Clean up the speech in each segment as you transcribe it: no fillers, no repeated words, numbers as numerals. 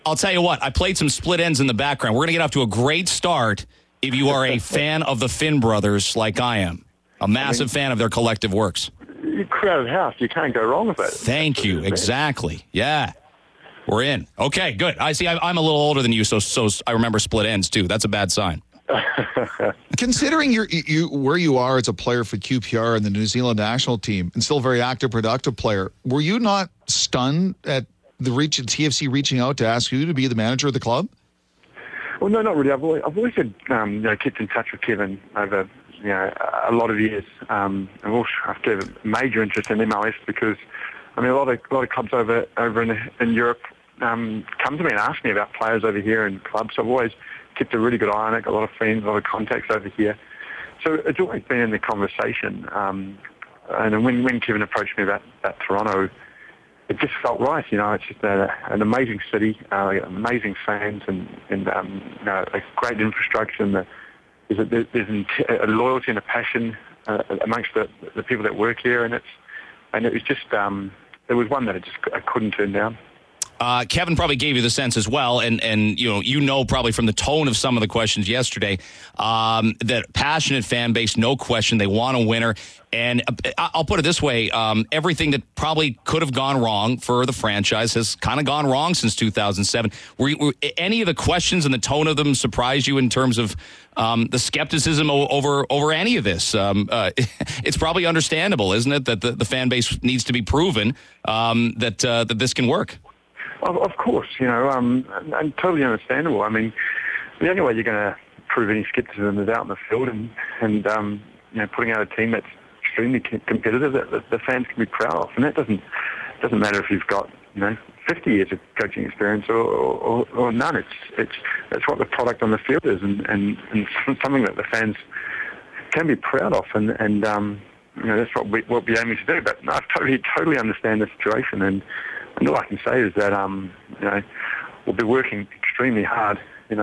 I'll tell you what, I played some split ends in the background. We're going to get off to a great start if you are a fan of the Finn brothers like I am. A massive fan of their collective works. You crowded house. You can't go wrong with it. Thank you. Exactly. Yeah. We're in. Okay, good. I see. I'm a little older than you, so I remember split ends, too. That's a bad sign. Considering you where you are as a player for QPR and the New Zealand national team, and still a very active, productive player, were you not stunned at the TFC reaching out to ask you to be the manager of the club? Well, no, not really. I've always had, kept in touch with Kevin over a lot of years. I've also had a major interest in MLS because a lot of clubs over in Europe come to me and ask me about players over here and clubs. So I've always kept a really good eye on it. Got a lot of friends, a lot of contacts over here. So it's always been in the conversation. And when Kevin approached me about Toronto, it just felt right. It's just an amazing city, amazing fans, and a great infrastructure. And there's a loyalty and a passion amongst the people that work here, and it was just it was one that I couldn't turn down. Kevin probably gave you the sense as well, and probably from the tone of some of the questions yesterday, that passionate fan base, no question, they want a winner. And I'll put it this way, everything that probably could have gone wrong for the franchise has kind of gone wrong since 2007. Were any of the questions and the tone of them surprise you in terms of the skepticism over any of this? It's probably understandable, isn't it, that the fan base needs to be proven that this can work? Of course, and totally understandable. I mean, the only way you're going to prove any skepticism is out in the field and putting out a team that's extremely competitive that the fans can be proud of. And that doesn't matter if you've got 50 years of coaching experience or none. It's what the product on the field is, and something that the fans can be proud of, and that's what we're aiming to do. But no, I totally understand the situation, and all I can say is that we'll be working extremely hard,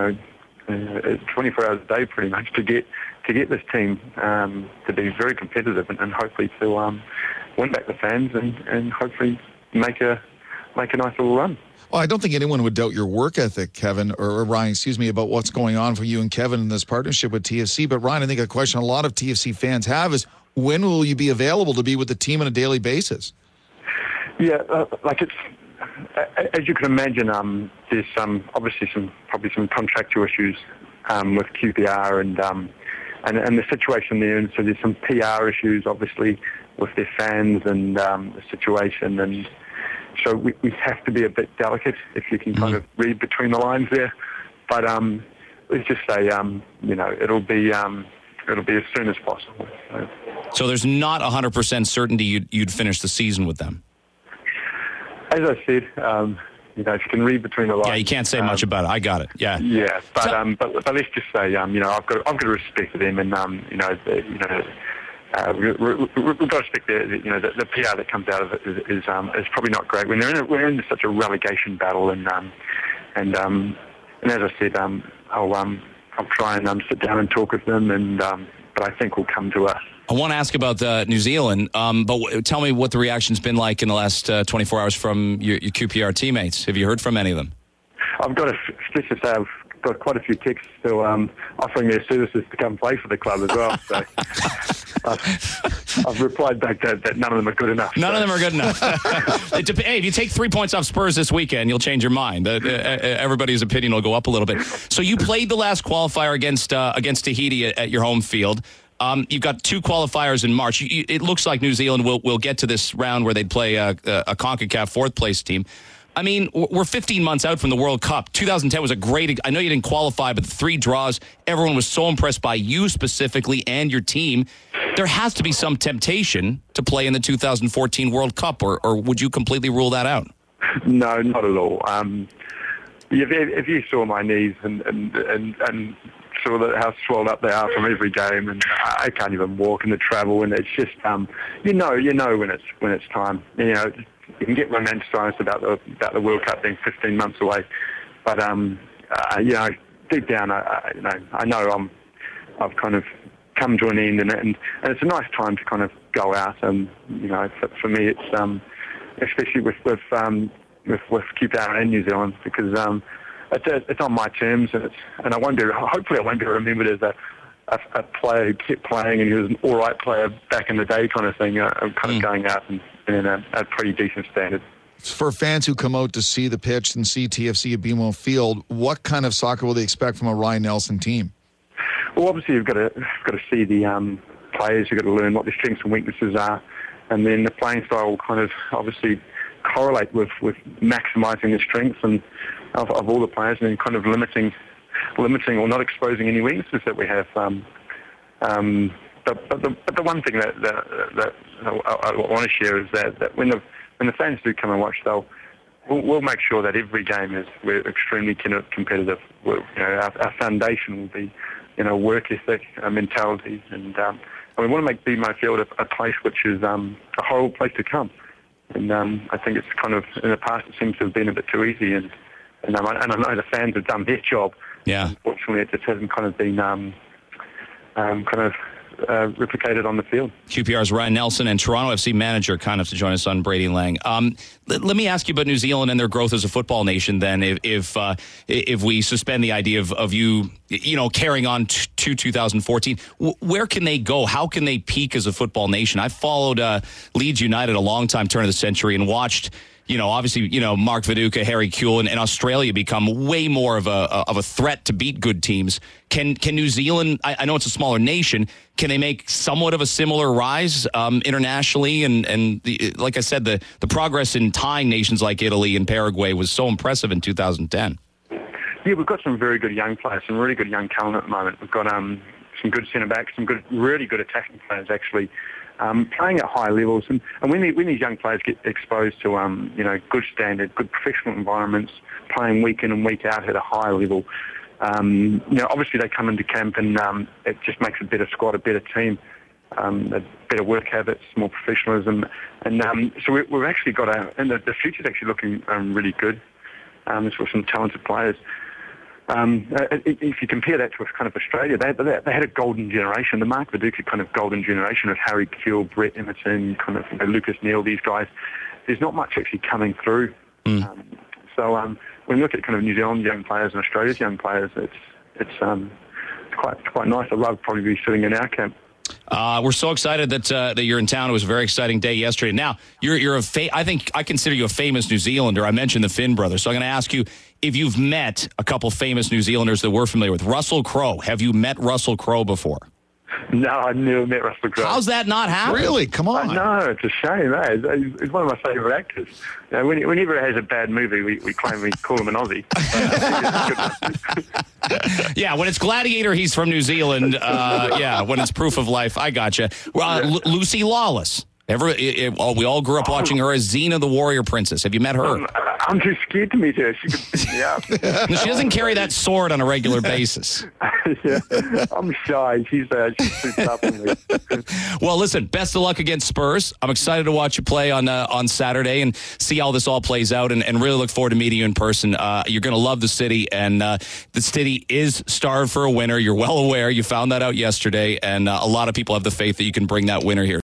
24 hours a day pretty much to get this team to be very competitive and hopefully to win back the fans and hopefully make a nice little run. Well, I don't think anyone would doubt your work ethic, Kevin, or Ryan, about what's going on for you and Kevin in this partnership with TFC. But Ryan, I think a question a lot of TFC fans have is, when will you be available to be with the team on a daily basis? Yeah, it's as you can imagine, there's obviously probably some contractual issues with QPR and the situation there, and so there's some PR issues obviously with their fans and the situation, and so we have to be a bit delicate, if you can kind of read between the lines there. But let's just say it'll be as soon as possible. So there's not 100% certainty you'd finish the season with them. As I said, if you can read between the lines. Yeah, you can't say much about it. I got it. Yeah. Yeah, but let's just say, I've got to respect them, and we've got to respect the PR that comes out of it is probably not great when we're in such a relegation battle, and as I said, I'll try and sit down and talk with them, but I think we'll come to a. I want to ask about New Zealand, but tell me what the reaction's been like in the last 24 hours from your QPR teammates. Have you heard from any of them? I've got I've got quite a few texts still offering their services to come play for the club as well. So I've replied back that none of them are good enough. None of them are good enough. Hey, if you take 3 points off Spurs this weekend, you'll change your mind. Everybody's opinion will go up a little bit. So you played the last qualifier against Tahiti at your home field. You've got 2 qualifiers in March. It looks like New Zealand will get to this round where they'd play a CONCACAF fourth-place team. I mean, we're 15 months out from the World Cup. 2010 was a great... I know you didn't qualify, but the 3 draws, everyone was so impressed by you specifically and your team. There has to be some temptation to play in the 2014 World Cup, or would you completely rule that out? No, not at all. If you saw my knees and saw how swelled up they are from every game, and I can't even walk in the travel, and it's just you know when it's time. You can get romanticised about the World Cup being 15 months away, but deep down I know I've kind of come to an end, and it's a nice time to kind of go out, and for me it's especially with with QPR and New Zealand, because it's on my terms, and hopefully I won't be remembered as a player who kept playing and he was an all right player back in the day kind of thing. I'm kind of going out and in a pretty decent standard. For fans who come out to see the pitch and see TFC at BMO Field, what kind of soccer will they expect from a Ryan Nelson team? Well, obviously you've got to see the players. You've got to learn what their strengths and weaknesses are, and then the playing style will kind of obviously correlate with maximising the strengths and of all the players, and then kind of limiting or not exposing any weaknesses that we have. But the one thing that I want to share is that when the fans do come and watch, we'll make sure that every game we're extremely competitive. Our foundation will be work ethic, mentality, and we want to make BMO Field a place which is a horrible place to come. And I think it's kind of, in the past, it seems to have been a bit too easy, and I know the fans have done their job. Yeah. Unfortunately, it just hasn't kind of been replicated on the field. QPR's Ryan Nelson and Toronto FC manager kind of to join us on Brady Lang. Let me ask you about New Zealand and their growth as a football nation. Then, if we suspend the idea of you carrying on to 2014, where can they go? How can they peak as a football nation? I followed Leeds United a long time, turn of the century, and watched. Obviously, Mark Viduka, Harry Kewell, and Australia become way more of a threat to beat good teams. Can New Zealand? I know it's a smaller nation. Can they make somewhat of a similar rise internationally? And like I said, the progress in tying nations like Italy and Paraguay was so impressive in 2010. Yeah, we've got some very good young players, some really good young talent at the moment. We've got some good centre backs, some really good attacking players actually. Playing at high levels, and when these young players get exposed to good standard, good professional environments, playing week in and week out at a high level, obviously they come into camp and it just makes a better squad, a better team, better work habits, more professionalism, and so we've actually got and the future's actually looking really good. There's some talented players. If you compare that to kind of Australia, they had a golden generation, the Mark Viduka kind of golden generation of Harry Kewell, Brett Emerton, kind of Lucas Neal, these guys. There's not much actually coming through. So when you look at kind of New Zealand young players and Australia's young players, it's quite nice. I'd love probably be sitting in our camp. We're so excited that you're in town. It was a very exciting day yesterday. Now, I think I consider you a famous New Zealander. I mentioned the Finn brothers. So I'm going to ask you if you've met a couple famous New Zealanders that we're familiar with. Russell Crowe. Have you met Russell Crowe before? No, I never met Russell Crowe. How's that not happening? Really? Come on. No, it's a shame. He's one of my favourite actors. Whenever he has a bad movie, we call him an Aussie. Yeah, when it's Gladiator, he's from New Zealand. When it's Proof of Life, I gotcha. Lucy Lawless. We all grew up watching her as Xena the Warrior Princess. Have you met her? I'm too scared to meet her. She could beat me up. She doesn't carry that sword on a regular basis. Yeah, I'm shy. She's too tough on me. Well, listen, best of luck against Spurs. I'm excited to watch you play on Saturday and see how this all plays out, and really look forward to meeting you in person. You're going to love the city, and the city is starved for a winner. You're well aware. You found that out yesterday, and a lot of people have the faith that you can bring that winner here.